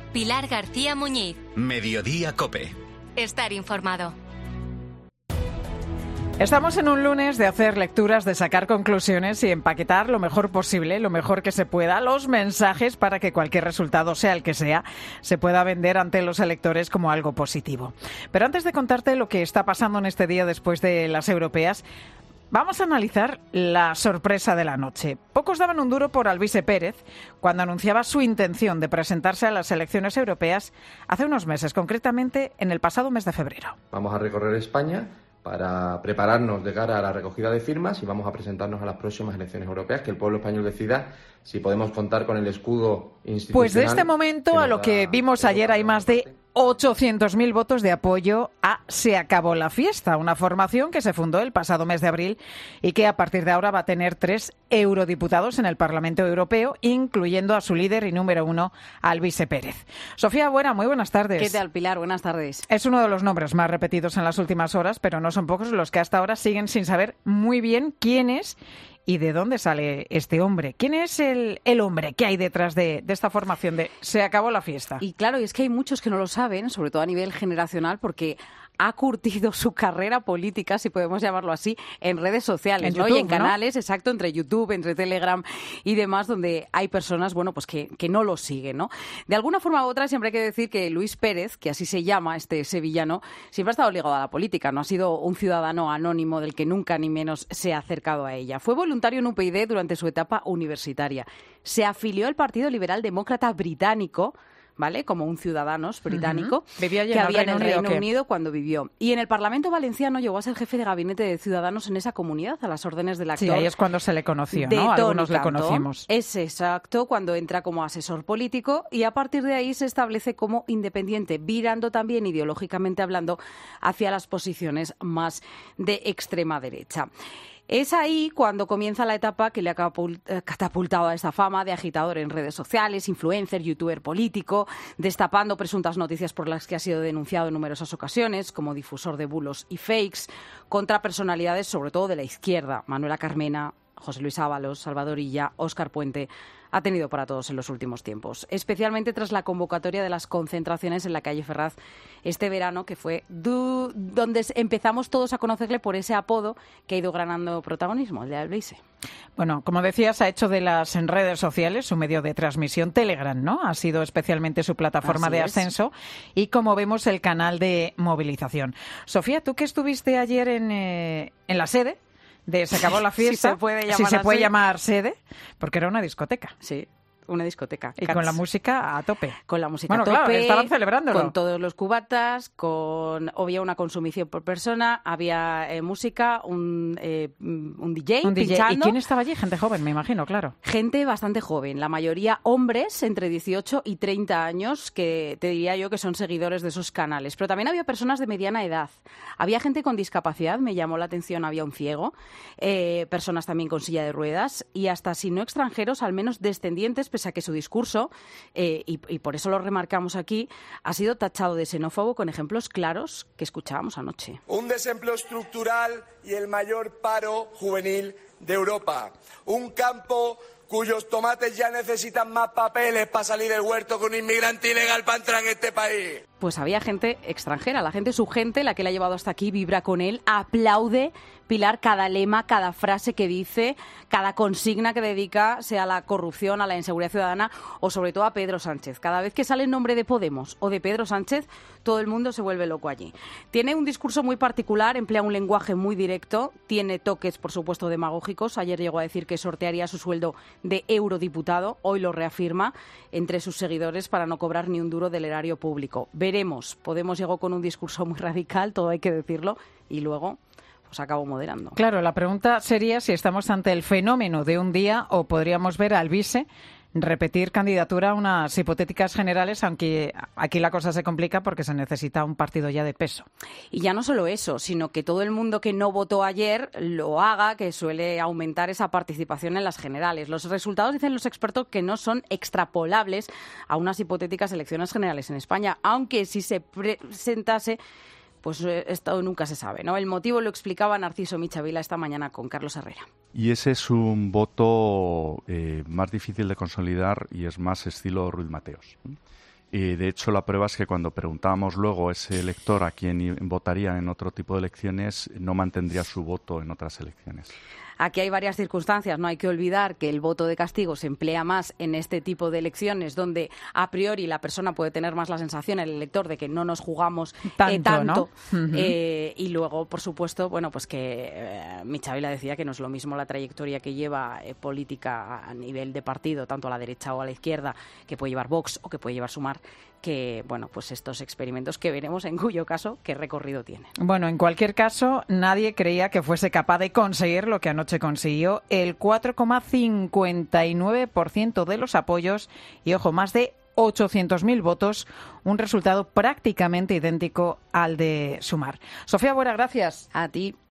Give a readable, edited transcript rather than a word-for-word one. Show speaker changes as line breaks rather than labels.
Pilar García Muñiz.
Mediodía COPE.
Estar informado.
Estamos en un lunes de hacer lecturas, de sacar conclusiones y empaquetar lo mejor posible, lo mejor que se pueda, los mensajes para que cualquier resultado, sea el que sea, se pueda vender ante los electores como algo positivo. Pero antes de contarte lo que está pasando en este día después de las europeas, vamos a analizar la sorpresa de la noche. Pocos daban un duro por Alvise Pérez cuando anunciaba su intención de presentarse a las elecciones europeas hace unos meses, concretamente en el pasado mes de febrero.
Vamos a recorrer España para prepararnos de cara a la recogida de firmas y vamos a presentarnos a las próximas elecciones europeas, que el pueblo español decida si podemos contar con el escudo institucional.
Pues de este momento a lo que vimos ayer hay más de 800.000 votos de apoyo a Se acabó la fiesta, una formación que se fundó el pasado mes de abril y que a partir de ahora va a tener 3 eurodiputados en el Parlamento Europeo, incluyendo a su líder y número 1, Alvise Pérez. Sofía Buera, muy buenas tardes.
¿Qué tal, Pilar? Buenas tardes.
Es uno de los nombres más repetidos en las últimas horas, pero no son pocos los que hasta ahora siguen sin saber muy bien quién es y de dónde sale este hombre. ¿Quién es el hombre que hay detrás de esta formación de Se acabó la fiesta?
Y claro, y es que hay muchos que no lo saben, sobre todo a nivel generacional, porque ha curtido su carrera política, si podemos llamarlo así, en redes sociales,
en
¿no?
YouTube,
Y en canales, ¿no? Exacto, entre YouTube, entre Telegram y demás, donde hay personas, bueno, pues que no lo siguen, ¿no? De alguna forma u otra, siempre hay que decir que Luis Pérez, que así se llama este sevillano, siempre ha estado ligado a la política, no ha sido un ciudadano anónimo del que nunca ni menos se ha acercado a ella. Fue voluntario en UPyD durante su etapa universitaria. Se afilió al Partido Liberal Demócrata Británico, ¿vale? Como un ciudadano británico que había en el Reino Unido cuando vivió. Y en el Parlamento valenciano llegó a ser jefe de gabinete de Ciudadanos en esa comunidad, a las órdenes del actor.
Sí, ahí es cuando se le conoció, ¿no? Algunos le conocimos.
Es exacto, cuando entra como asesor político y a partir de ahí se establece como independiente, virando también ideológicamente hablando hacia las posiciones más de extrema derecha. Es ahí cuando comienza la etapa que le ha catapultado a esta fama de agitador en redes sociales, influencer, youtuber político, destapando presuntas noticias por las que ha sido denunciado en numerosas ocasiones, como difusor de bulos y fakes, contra personalidades sobre todo de la izquierda, Manuela Carmena, José Luis Ábalos, Salvador Illa, Óscar Puente. Ha tenido para todos en los últimos tiempos, especialmente tras la convocatoria de las concentraciones en la calle Ferraz este verano, que fue donde empezamos todos a conocerle por ese apodo que ha ido ganando protagonismo, el de Alvise.
Bueno, como decías, ha hecho de las redes sociales su medio de transmisión. Telegram, ¿no? Ha sido especialmente su plataforma de ascenso y, como vemos, el canal de movilización. Sofía, tú que estuviste ayer en la sede de Se acabó la fiesta,
si se puede
llamar sede, porque era una discoteca.
Sí, una discoteca.
Y con la música a tope.
Con la música
a tope. Claro, estaban celebrándolo.
Con todos los cubatas, había una consumición por persona, había música, un DJ pinchando.
¿Y quién estaba allí? Gente joven, me imagino, claro.
Gente bastante joven, la mayoría hombres entre 18 y 30 años, que te diría yo que son seguidores de esos canales. Pero también había personas de mediana edad. Había gente con discapacidad, me llamó la atención, había un ciego, personas también con silla de ruedas y hasta, si no extranjeros, al menos descendientes, pese a que su discurso, y por eso lo remarcamos aquí, ha sido tachado de xenófobo con ejemplos claros que escuchábamos anoche.
Un desempleo estructural y el mayor paro juvenil de Europa. Un campo cuyos tomates ya necesitan más papeles para salir del huerto que un inmigrante ilegal para entrar en este país.
Pues había gente extranjera, su gente, la que le ha llevado hasta aquí, vibra con él, aplaude, Pilar, cada lema, cada frase que dice, cada consigna que dedica, sea a la corrupción, a la inseguridad ciudadana o sobre todo a Pedro Sánchez. Cada vez que sale el nombre de Podemos o de Pedro Sánchez, todo el mundo se vuelve loco allí. Tiene un discurso muy particular, emplea un lenguaje muy directo, tiene toques, por supuesto, demagógicos. Ayer llegó a decir que sortearía su sueldo de eurodiputado, hoy lo reafirma entre sus seguidores para no cobrar ni un duro del erario público. Veremos, Podemos llegó con un discurso muy radical, todo hay que decirlo, y luego pues acabó moderando.
Claro, la pregunta sería si estamos ante el fenómeno de un día o podríamos ver a Alvise repetir candidatura a unas hipotéticas generales, aunque aquí la cosa se complica porque se necesita un partido ya de peso.
Y ya no solo eso, sino que todo el mundo que no votó ayer lo haga, que suele aumentar esa participación en las generales. Los resultados, dicen los expertos, que no son extrapolables a unas hipotéticas elecciones generales en España, aunque si se presentase, pues esto nunca se sabe, ¿no? El motivo lo explicaba Narciso Michavila esta mañana con Carlos Herrera.
Y ese es un voto más difícil de consolidar y es más estilo Ruiz Mateos.
Y de hecho la prueba es que cuando preguntábamos luego a ese elector a quién votaría en otro tipo de elecciones, no mantendría su voto en otras elecciones.
Aquí hay varias circunstancias. No hay que olvidar que el voto de castigo se emplea más en este tipo de elecciones donde a priori la persona puede tener más la sensación, el elector, de que no nos jugamos tanto.
¿No?
Y luego, por supuesto, bueno, pues que Michavila decía que no es lo mismo la trayectoria que lleva política a nivel de partido, tanto a la derecha o a la izquierda, que puede llevar Vox o que puede llevar Sumar, que, bueno, pues estos experimentos que veremos en cuyo caso qué recorrido tienen.
Bueno, en cualquier caso, nadie creía que fuese capaz de conseguir lo que anoche consiguió, el 4,59% de los apoyos y, ojo, más de 800.000 votos, un resultado prácticamente idéntico al de Sumar. Sofía Buera, gracias.
A ti.